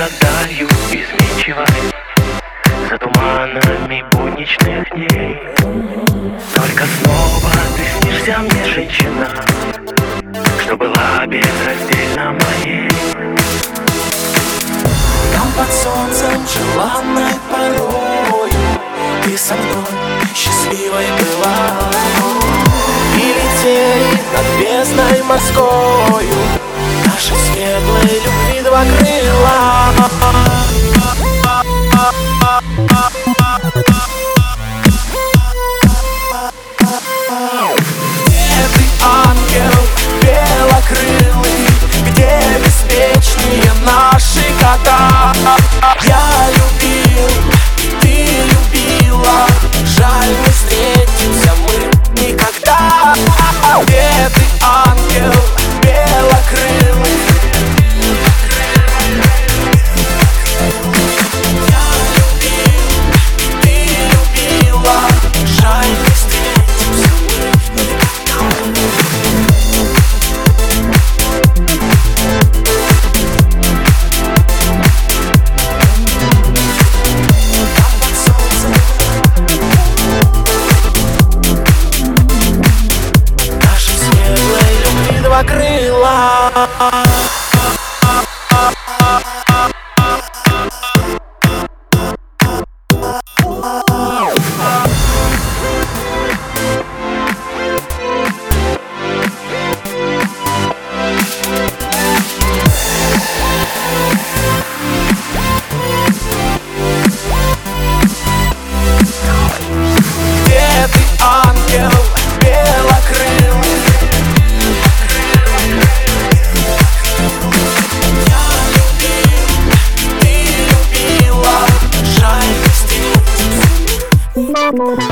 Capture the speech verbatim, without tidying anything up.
за далью изменчивой, за туманами будничных дней. Только снова ты снишься мне, женщина, что была безраздельно моей. Там под солнцем желанной порою ты со мной счастливой была, и летели над бездной морскою нашей светлой любви два крыла. Где ты, ангел белокрылый, где беспечнее наши года? Я любил, и ты любила, жаль, не встретимся мы никогда. Где ты, ангел белокрылый? Я любил, и ты любила, жаль, не встретимся мы никогда. Крыла. Где ты, ангел белокрылый? Mama.